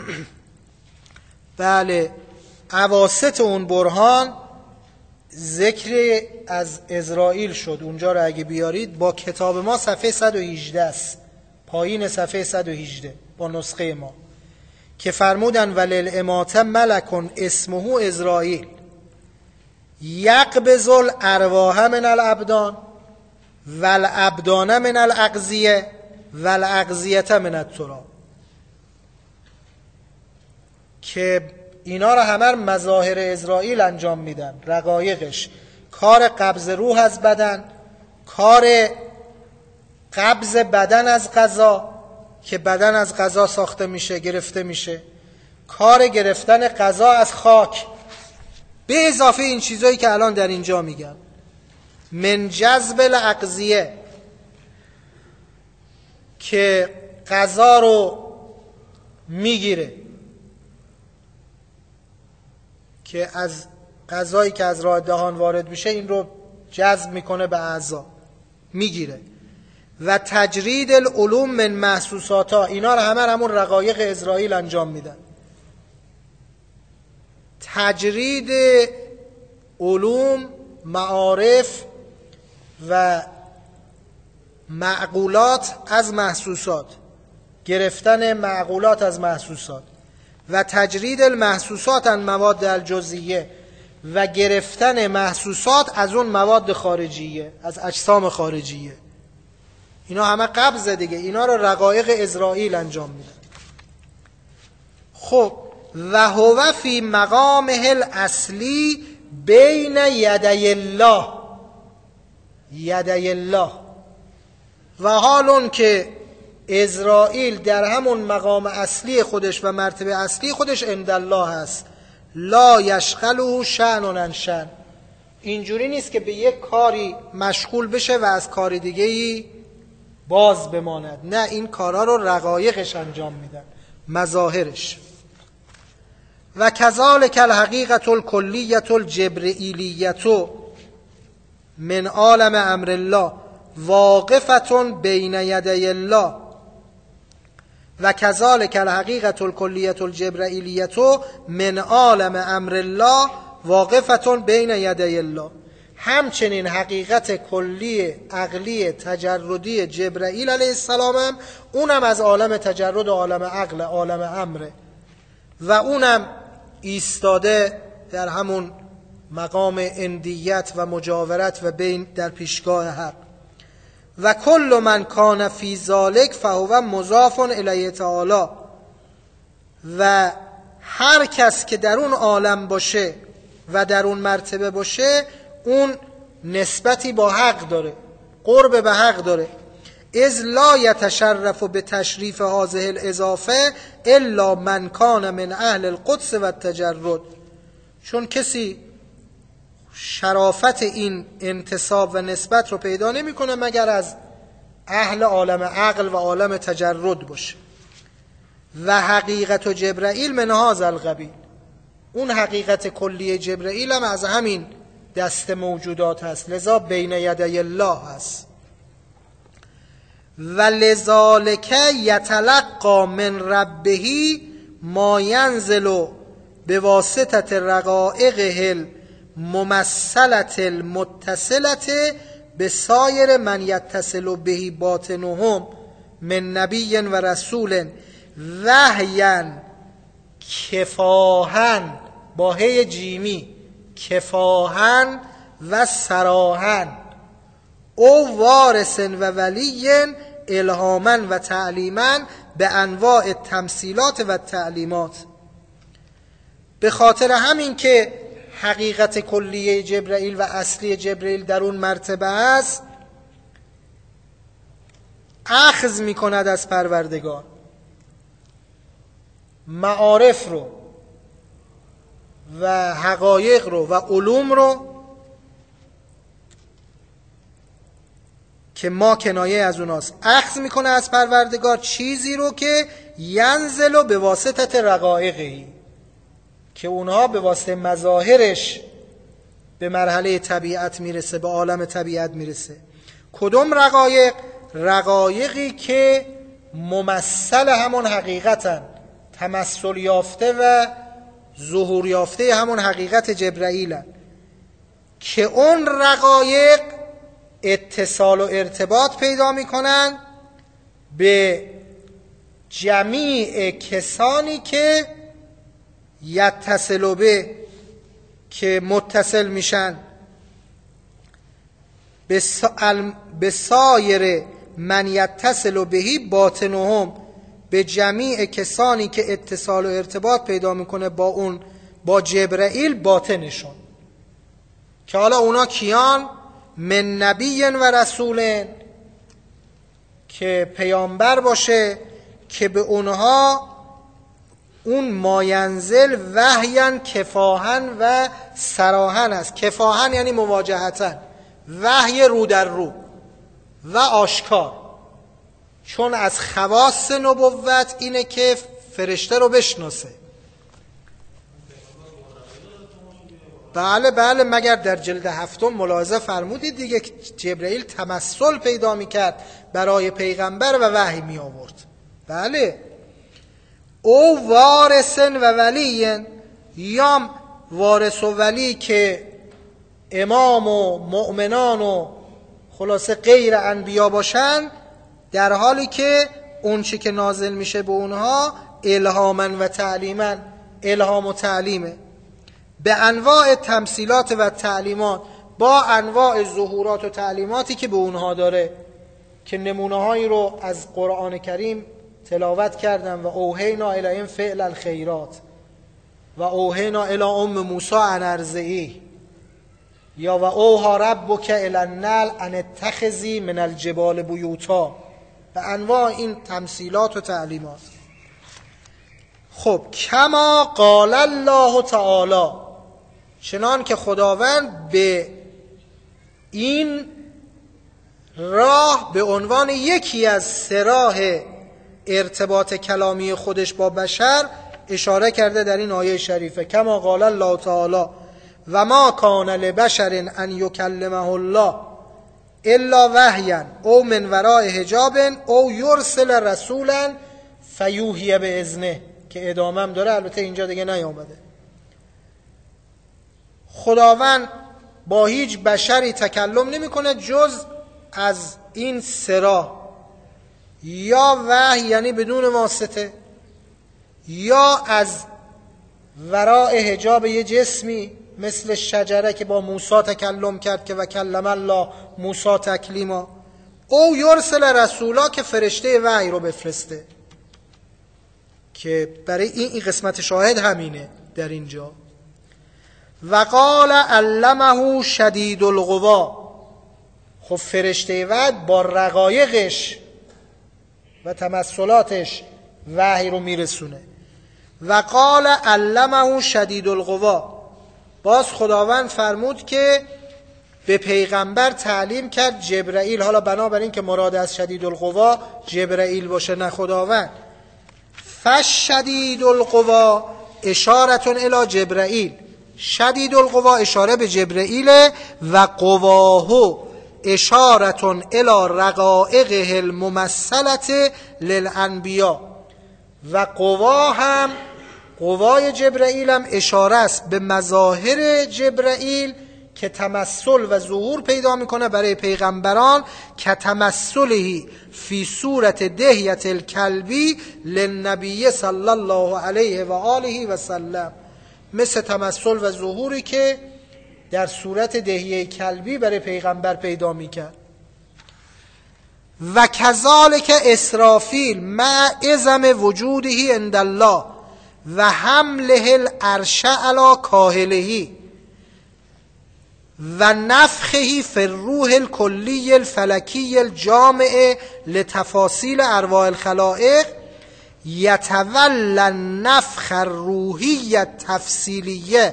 بله اواسط اون برهان ذکر از اسرائیل شد. اونجا رو اگه بیارید با کتاب ما صفحه 118 است، پایین صفحه 118 با نسخه ما، که فرمودن وللامات ملکون اسمه اسرائیل یقبض الارواح من الابدان والابدان من الاغذیه والاغذیه من التراب، که اینا رو همه مظاهر اسرائیل انجام میدن، رقایقش، کار قبض روح از بدن، کار قبض بدن از غذا که بدن از غذا ساخته میشه گرفته میشه، کار گرفتن غذا از خاک، به اضافه این چیزایی که الان در اینجا میگم. من جذب الاغذیه که غذا رو میگیره، که از غذایی که از راه دهان وارد میشه این رو جذب میکنه به اعضا میگیره. و تجرید العلوم من محسوساتها، اینا رو همون رقایق اسرائیل انجام میدن. تجرید علوم، معارف و معقولات از محسوسات، گرفتن معقولات از محسوسات، و تجرید المحسوسات عن مواد الجزئیه، و گرفتن محسوسات از اون مواد خارجیه، از اجسام خارجیه. اینا همه قبضه دیگه، اینا رو رقایق اسرائیل انجام میدن. خب و هو فی مقامه الاصلی بین یدی الله، یدی الله، و حال اون که اسرائیل در همون مقام اصلی خودش و مرتبه اصلی خودش عند الله هست، لا یشغله شأن عن شأن، اینجوری نیست که به یک کاری مشغول بشه و از کار دیگه‌ای باز بماند، نه، این کارا رو رقایقش انجام میدن، مظاهرش. و کذالک الحقیقة الکلیة الجبرئیلیة من عالم امر الله واقفة بین یدی الله، و کذالک الحقیقة الکلیة الجبرئیلیة من عالم امر الله واقفة بین یدی الله، همچنین حقیقت کلی عقلی تجردی جبرائیل علیه السلام هم اونم از عالم تجرد و عالم عقل، عالم امره، و اونم ایستاده در همون مقام اندیت و مجاورت و بین در پیشگاه حق. و کل من کان فی ذالک فهو مضاف الیه تعالی، و هر کس که در اون عالم باشه و در اون مرتبه باشه اون نسبتی با حق داره، قرب به حق داره. اذ لا یتشرف به تشریف هذه الاضافه الا من کان من اهل القدس و التجرد، چون کسی شرافت این انتساب و نسبت رو پیدا نمیکنه مگر از اهل عالم عقل و عالم تجرد باشه. و حقیقت جبرائیل من هذا القبیل، اون حقیقت کلی جبرائیل هم از همین دست موجودات هست، لذا بین یدی الله هست. و لذالک یتلقى من ربه ما ینزل بواسطه رقائقه الممثلة المتصلة بسایر من یتصل به باطنهم من نبی و رسول وحیا کفاهن، با هی جیمی، کفاهن و سراهن، او وارث و ولی الهاما و تعلیما به انواع تمثیلات و تعلیمات. به خاطر همین که حقیقت کلیه جبرائیل و اصلی جبرائیل در اون مرتبه است، اخذ می کند از پروردگار معارف رو و حقایق رو و علوم رو که ما کنایه از اوناست. اخذ میکنه از پروردگار چیزی رو که ینزل به واسطه رقایقی، که اونها به واسطه مظاهرش به مرحله طبیعت میرسه، به عالم طبیعت میرسه. کدوم رقایق؟ رقایقی که ممثل همون حقیقتن، تمثل یافته و ظهور یافته همون حقیقت جبرائیلن، که اون رقایق اتصال و ارتباط پیدا میکنن به جمیع کسانی که یتصل به، که متصل میشن به سایر من یتصل بهی باطنهم، به جمیع کسانی که اتصال و ارتباط پیدا میکنه با جبرائیل باطنشون، که حالا اونا کیان؟ من نبی و رسول، که پیامبر باشه که به اونها اون ماینزل وحیاً کفاهن و صراحن است. کفاهن یعنی مواجهتن، وحی رو در رو و آشکار، چون از خواص نبوت اینه که فرشته رو بشناسه. بله مگر در جلد 7 ملاحظه فرمودید دیگه که جبرائیل تمثل پیدا میکرد برای پیغمبر و وحی می آورد. بله. او وارثن و ولیین، یا وارث و ولی که امام و مؤمنان و خلاصه غیر انبیا باشن، در حالی که اون چی که نازل میشه به اونها الهاما و تعلیما، الهام و تعلیمه، به انواع تمثیلات و تعلیمات، با انواع ظهورات و تعلیماتی که به اونها داره، که نمونه‌هایی رو از قرآن کریم تلاوت کردم. و اوحینا الی فعل الخیرات و اوحینا الی ام موسی ان ارضعی، یا و اوحی ربک الی النحل ان اتخذی من الجبال بیوتا، به انواع این تمثیلات و تعلیمات. خب کما قال الله تعالی، چنان که خداوند به این راه به عنوان یکی از سه راه ارتباط کلامی خودش با بشر اشاره کرده در این آیه شریفه. کما قال الله تعالی و ما کان لبشر ان یکلمه الله الا وحیا او من وراء حجاب او یرسل رسولا فیوحی باذنه، که ادامه داره، البته اینجا دیگه نیامده. خداوند با هیچ بشری تکلم نمیکنه جز از این سه راه، یا وحی یعنی بدون واسطه، یا از وراء حجاب یه جسمی مثل شجره که با موسی تکلم کرد که و کلم الله موسی تکلیما، او یرسل رسولا که فرشته وحی رو بفرسته، که برای این قسمت شاهد همینه در اینجا. و قال علمه شدید القوا، خب فرشته وحی با رقایقش و تمثلاتش وحی رو میرسونه. و قال علمه شدید القوا، باز خداوند فرمود که به پیغمبر تعلیم کرد جبرائیل. حالا بنابراین که مراد از شدید القوا جبرائیل باشه نه خداوند. فشدید القوا اشارتون الی جبرائیل، شدید القوا اشاره به جبرائیل، و قواه اشارتون الی رقائقه الممثلة للانبیا، و قوا هم، قوای جبرائیل هم اشاره است به مظاهر جبرائیل که تمثل و ظهور پیدا میکنه برای پیغمبران، که تمثلهی فی صورت دهیت الکلبی للنبی صلی الله علیه و آله و سلم، مثل تمثل و ظهوری که در صورت دهیه کلبی برای پیغمبر پیدا میکرد. و کذالک اسرافیل مع عظم وجوده عند الله و حمله العرش علی کاهله و نفخه فی الروح الکلی الفلکی الجامع لتفاصیل ارواح الخلائق یتولی النفخ الروحی التفصیلیه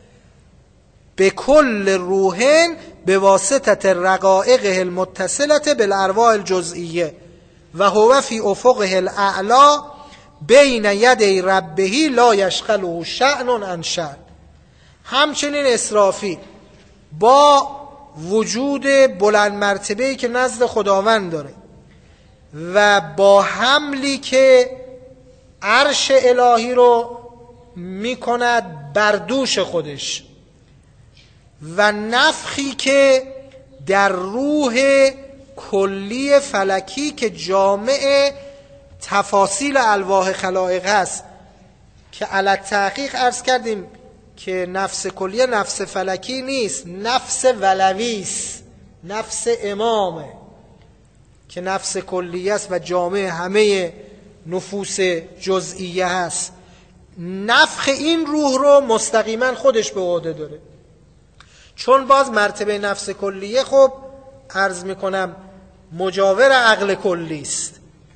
بكل روح بواسطه رقائقه المتصله بالارواح الجزئیه و هو فی افقه الاعلی بین یدی ربه لا یشغله شأن عن شأن. همچنین اسرافیل با وجود بلند مرتبه‌ای که نزد خداوند داره و با حملی که عرش الهی رو میکند بر دوش خودش و نفخی که در روح کلی فلکی که جامع تفاصیل الواح خلائق هست، که علی تحقیق عرض کردیم که نفس کلیه نفس فلکی نیست، نفس ولوی است، نفس امامه که نفس کلیه است و جامع همه نفوس جزئیه هست. نفخ این روح رو مستقیما خودش به عهده داره، چون باز مرتبه نفس کلیه خب عرض میکنم مجاور عقل کلی است.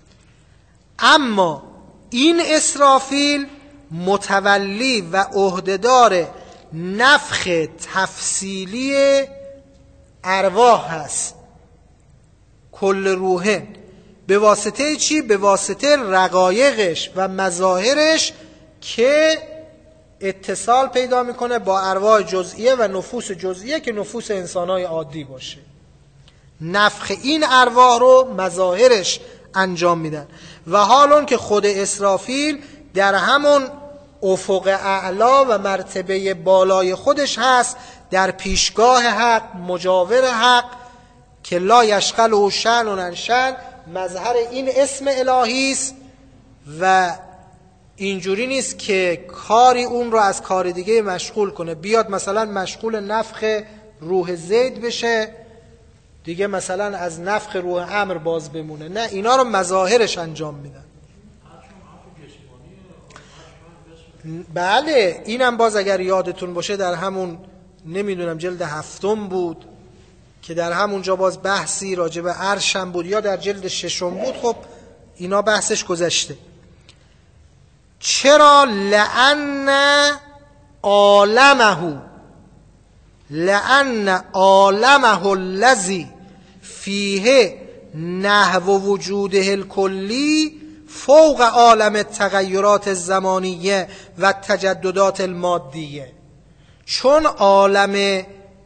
اما این اسرافیل متولی و عهدهدار نفخ تفصیلی ارواح هست، کل روحه. به واسطه چی؟ به واسطه رقایقش و مظاهرش که اتصال پیدا میکنه با ارواح جزئیه و نفوس جزئیه که نفوس انسانهای عادی باشه. نفخ این ارواح رو مظاهرش انجام میدن و حالون که خود اسرافیل در همون افق اعلا و مرتبه بالای خودش هست، در پیشگاه حق، مجاور حق که لا یشغله شأن عن شأن، مظهر این اسم الهی است و اینجوری نیست که کاری اون رو از کار دیگه مشغول کنه، بیاد مثلا مشغول نفخ روح زید بشه دیگه مثلا از نفخ روح عمرو باز بمونه. نه، اینا رو مظاهرش انجام میدن. بله، اینم باز اگر یادتون باشه در همون نمیدونم جلد 7 بود که در همونجا باز بحثی راجع به عرشم بود، یا در جلد 6 بود. خب اینا بحثش گذشته. چرا؟ لأن عالمه الذی فیه نحو وجوده الکلی فوق عالم التغیرات الزمانیه و تجددات المادیه. چون عالم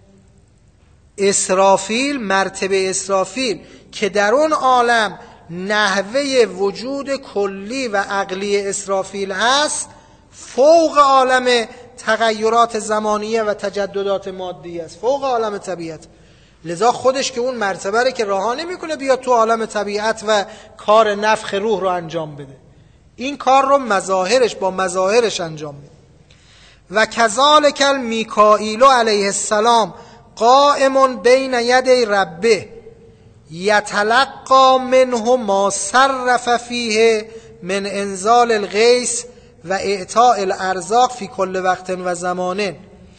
اسرافیل، مرتبه اسرافیل که در اون عالم نحوه وجود کلی و عقلی اسرافیل هست، فوق عالم تغیرات زمانیه و تجددات مادیه است، فوق عالم طبیعت. لذا خودش که اون مرتبه که رها نمیکنه بیاد تو عالم طبیعت و کار نفخ روح رو انجام بده، این کار رو مظاهرش با مظاهرش انجام میده. و کذالک المیکائیل علیه السلام قائم بین یدی ربه یتلقى منه ما صرف فیه من انزال الغیث و اعطاء الارزاق فی کل وقت و زمان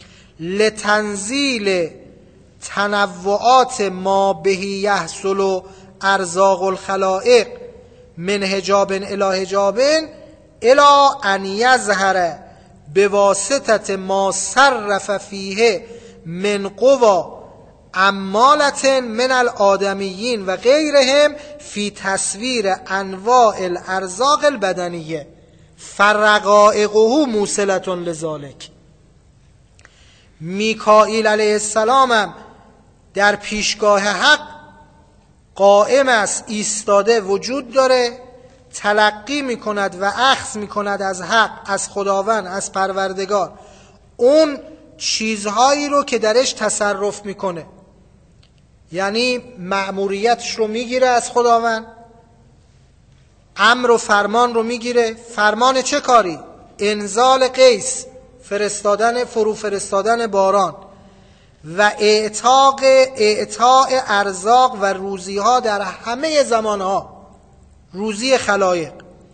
لتنزیل تنوعات ما به یحصل ارزاق الخلائق من حجاب الی حجاب الی ان یظهر بواسطه ما صرف فیه من قوا عمالت من الآدمیین و غیرهم فی تصویر انواع الارزاق البدنیه فرقائقه موصلة لذالک. میکائیل علیه السلام هم در پیشگاه حق قائم است، ایستاده، وجود داره، تلقی میکند و اخذ میکند از حق، از خداوند، از پروردگار اون چیزهایی رو که درش تصرف میکنه، یعنی مأموریتش رو میگیره از خداوند، امر و فرمان رو میگیره. فرمان چه کاری؟ انزال غیث، فرستادن، فرو فرستادن باران، و اعطاء ارزاق و روزی ها در همه زمان ها، روزی خلایق.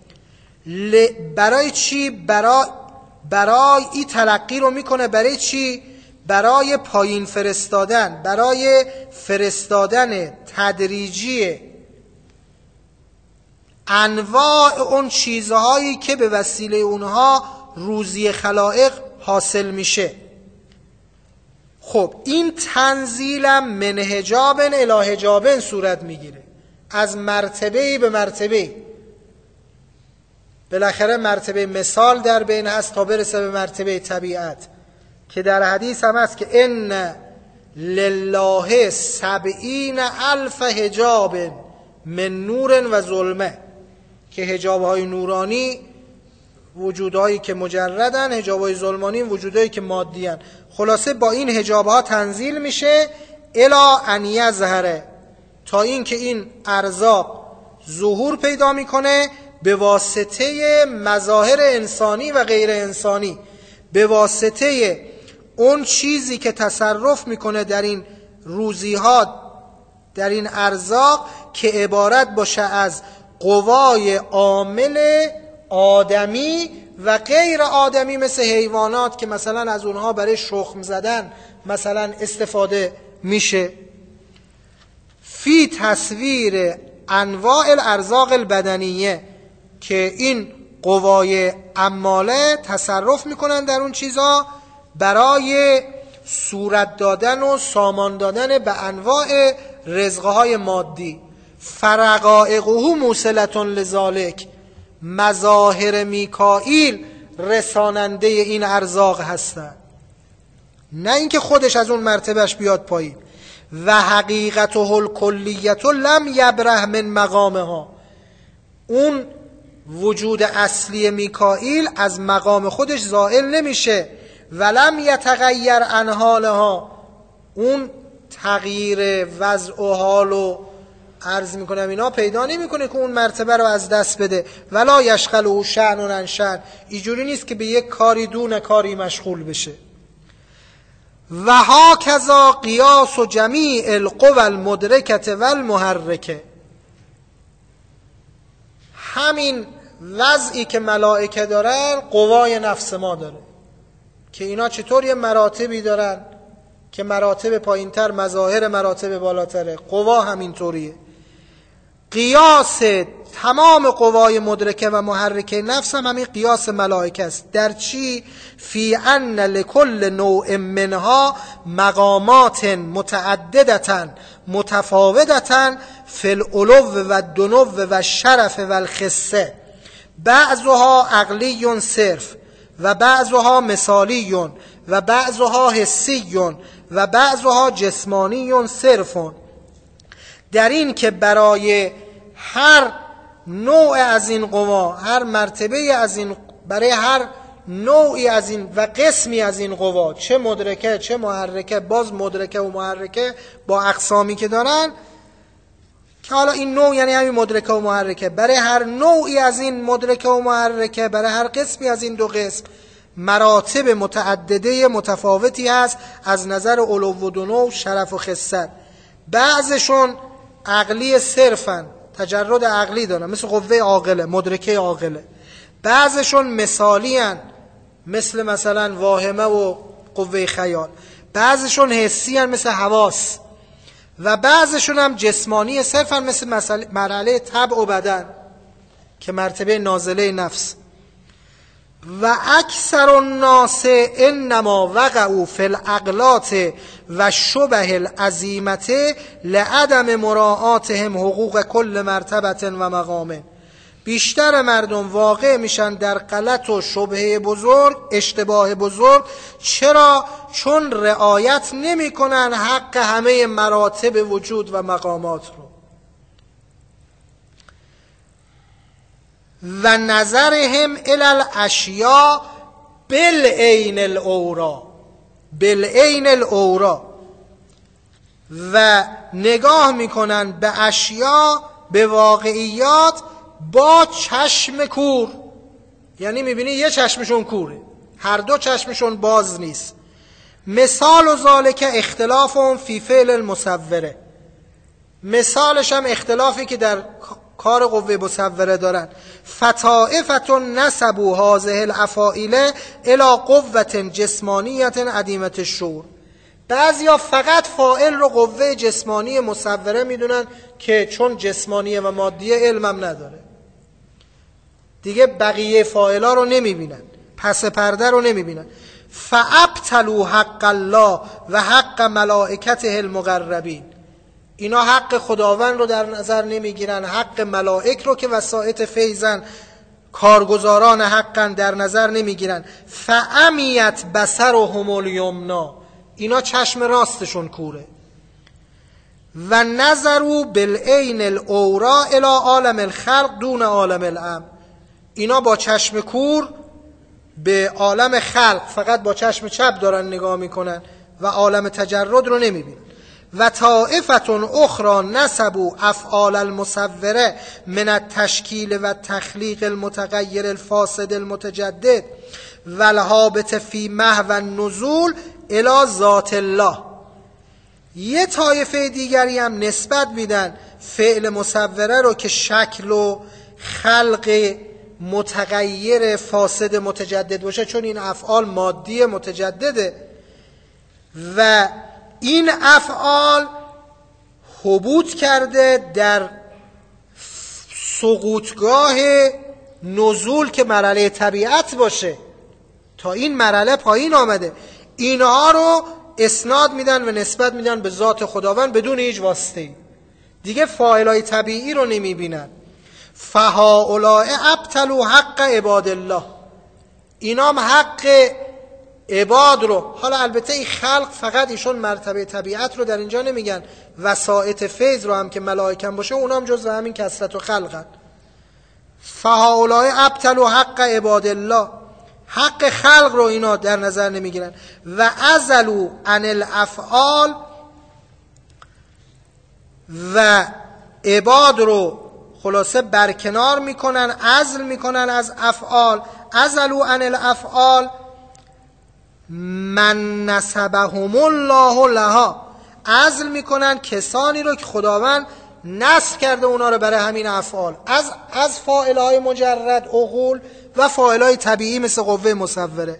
برای چی؟ برای این تلقی رو میکنه. برای چی؟ برای پایین فرستادن، برای فرستادن تدریجی انواع اون چیزهایی که به وسیله اونها روزی خلائق حاصل میشه. خب این تنزیلم من حجاب الی حجاب صورت میگیره، از مرتبه به مرتبه. بالاخره مرتبه مثال در بین هست تا برسه به مرتبه طبیعت، که در حدیث هم هست که ان لله 70,000 حجاب من نور و ظلمه، که حجاب‌های نورانی وجودهایی که مجردن، حجاب‌های ظلمانی وجودهایی که مادیان. خلاصه با این حجاب‌ها تنزیل میشه الی ان یظهره، تا این که این ارزاق ظهور پیدا میکنه به واسطه مظاهر انسانی و غیر انسانی، به واسطه اون چیزی که تصرف میکنه در این روزی‌ها، در این ارزاق، که عبارت باشه از قوای عامل آدمی و غیر آدمی، مثل حیوانات که مثلا از اونها برای شخم زدن مثلا استفاده میشه. فی تصویر انواع الارزاق البدنیه، که این قوای عماله تصرف میکنن در اون چیزا برای صورت دادن و سامان دادن به انواع رزقهای مادی. فرقائقه موصلة لذالک، مظاهر میکائیل رساننده این ارزاق هستند، نه اینکه خودش از اون مرتبهش بیاد پایین. و حقیقته الکلیه لم یبره من مقامها، اون وجود اصلی میکائیل از مقام خودش زائل نمیشه. ولم یتغیر عن حالها، اون تغییر وضع و حال و عرض میکنم اینا پیدا نمیکنه که اون مرتبه رو از دست بده. ولا یشغله شأن عن شأن، اینجوری نیست که به یک کاری دون کاری مشغول بشه. و هاکذا قیاس و جمیع القوى المدرکه و المحرکه، همین وضعی که ملائکه دارن قوای نفس ما داره، که اینا چطور یه مراتبی دارن که مراتب پایینتر مظاهر مراتب بالاتره، قوا همینطوریه. قیاس تمام قوای مدرکه و محرکه نفس هم همین قیاس ملائکه است. در چی؟ فی ان لکل نوع منها مقامات متعددتا متفاوتتا فی العلو و الدنو و الشرف و الخصه، بعضها عقلی صرف و بعضها مثالی و بعضها حسی و بعضها جسمانی صرف. در این که برای هر نوع از این قوا، هر مرتبه از این، برای هر نوعی از این و قسمی از این قوا، چه مدرکه چه محرکه، باز مدرکه و محرکه با اقسامی که دارن، که حالا این نوع یعنی همین مدرکه و محرکه، برای هر نوعی از این مدرکه و محرکه، برای هر قسمی از این دو قسم مراتب متعدده متفاوتی هست از نظر علو و دنو، شرف و خست. بعضشون عقلی صرفن، تجرد عقلی دارن، مثل قوه عاقله، مدرکه عاقله. بعضشون مثالی هن، مثلا واهمه و قوه خیال. بعضشون حسی هن، مثل حواس. و بعضشون هم جسمانی صرفن، مثل مرحله طبع و بدن که مرتبه نازله نفس. و اکثر الناس انما وقعوا فی الاغلاط و شبه العظیمه لعدم مراعاتهم حقوق کل مرتبه و مقامه. بیشتر مردم واقع میشن در غلط و شبهه بزرگ، اشتباه بزرگ. چرا؟ چون رعایت نمی کنن حق همه مراتب وجود و مقامات رو. و نظرهم الی الاشیاء بالعین الاورا، بالعین الاورا، و نگاه میکنن به اشیا، به واقعیات با چشم کور. یعنی میبینی یه چشمشون کوره، هر دو چشمشون باز نیست. مثال ذالک اختلافهم فی فعل المصوره، مثالش هم اختلافی که در کار قوه مصوره دارن. فطائفة نسبوا هذه الافاعیل الی قوة جسمانیة عدیمة الشعور، بعضیا فقط فاعل رو قوه جسمانی مصوره میدونن که چون جسمانیه و مادیه علمم نداره، دیگه بقیه فاعلا رو نمیبینن، پس پرده رو نمیبینن. فابطلوا حق الله و حق ملائکته المقربین، اینا حق خداوند رو در نظر نمیگیرن، حق ملائک رو که وسائط فیضن، کارگزاران حقن، در نظر نمیگیرن. فعمیت بصرهم الیمنا، اینا چشم راستشون کوره. و نظروا بالعین الاوری الی عالم الخلق دون عالم الامر، اینا با چشم کور به عالم خلق فقط با چشم چپ دارن نگاه میکنن و عالم تجرد رو نمیبینن. و طائفة اخرى نسبوا افعال المصوره من التشکیل و تخلیق المتغیر الفاسد المتجدد و الهابط فی محو النزول الی ذات الله، یه طایفه دیگری هم نسبت میدن فعل مصوره رو که شکل و خلق متغیر فاسد متجدد باشه، چون این افعال مادی متجدده و این افعال هبوط کرده در سقوطگاه نزول که مرحله طبیعت باشه، تا این مرحله پایین آمده، اینها رو اسناد میدن و نسبت میدن به ذات خداوند بدون هیچ واسطه‌ای، دیگه فاعلای طبیعی رو نمیبینن. فهؤلاء ابطلوا حق عباد الله، اینا هم حق عباد رو، حالا البته این خلق فقط ایشون مرتبه طبیعت رو در اینجا نمیگن، وسائط فیض رو هم که ملائکم باشه اونا هم جزء همین کثرت و خلقن. فهؤلاء ابطلوا حق عباد الله، حق خلق رو اینا در نظر نمیگیرن. و عزلوا عن الافعال، و عباد رو خلاصه برکنار میکنن، عزل میکنن از افعال. عزلوا عن الافعال من نسبهم الله لها، عزل میکنن کسانی رو که خداوند نسب کرده اونا رو برای همین افعال، از فاعلهای مجرد عقول و فاعلهای طبیعی مثل قوه مصوره.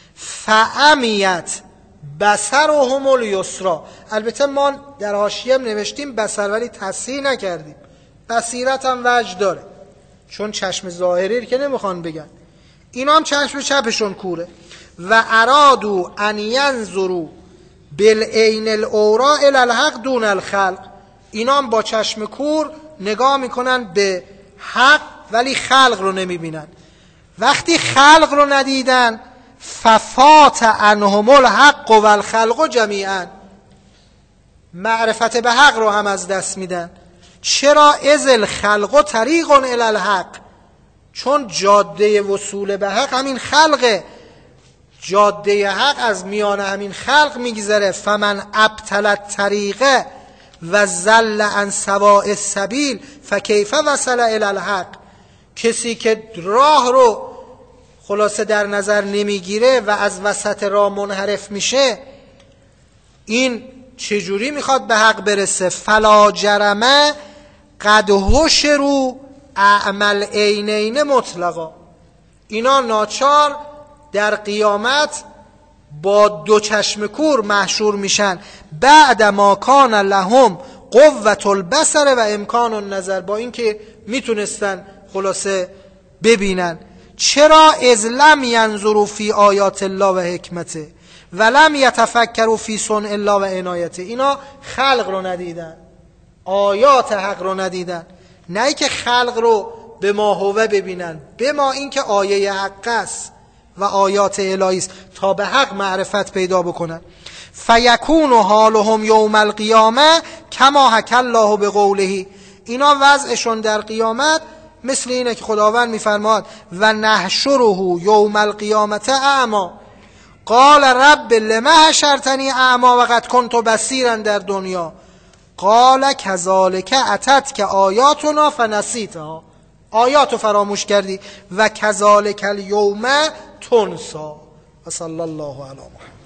فعمیت بصرهم الیسرا، البته ما در حاشیه نوشتیم بصر ولی تصحیح نکردیم، بصیرت هم وجه داره چون چشم ظاهری که نمیخوان بگن، اینا هم چشم چپشون کوره. و ارادو ان ینظروا بالعین الاورا الی الحق دون الخلق، اینا هم با چشم کور نگاه میکنن به حق ولی خلق رو نمیبینن. وقتی خلق رو ندیدن ففات عنهم الحق و الخلق جمیعا، معرفت به حق رو هم از دست میدن. چرا؟ اذ الخلق طریق الی الحق، چون جاده وصول به حق همین خلقه، جاده حق از میان همین خلق میگذره. فمن ابطل الطریق و زل عن سواء السبیل فکیف وصل الی الحق، کسی که راه رو خلاصه در نظر نمیگیره و از وسط راه منحرف میشه، این چجوری میخواد به حق برسه؟ فلا جرمه قد حشروا اعمل عینین مطلقا، اینا ناچار در قیامت با دو چشم کور محشور میشن. بعد ما کان لهم قوة البصر و امکان النظر، با اینکه میتونستن خلاصه ببینن. چرا؟ اذ لم ینظروا فی آیات الله و حکمته و لم یتفکروا فی صنع الله و عنایته، اینا خلق رو ندیدن، آیات حق رو ندیدن، نه ای که خلق رو به ما هوه ببینن، به ما این که آیه حق است و آیات الهی است تا به حق معرفت پیدا بکنن. فیکون حالهم یوم القیامه کما حکی الله بقوله، اینا وضعشون در قیامت مثل اینه که خداوند میفرماد و نحشره یوم القیامت اعما قال رب لما حشرتنی اعما و قد کنت بصیرا در دنیا قال کذالک اتتک آیاتنا فنسیتها، آیاتو فراموش کردی و کذالک الیوم تنسی. و صلی الله علی محمد.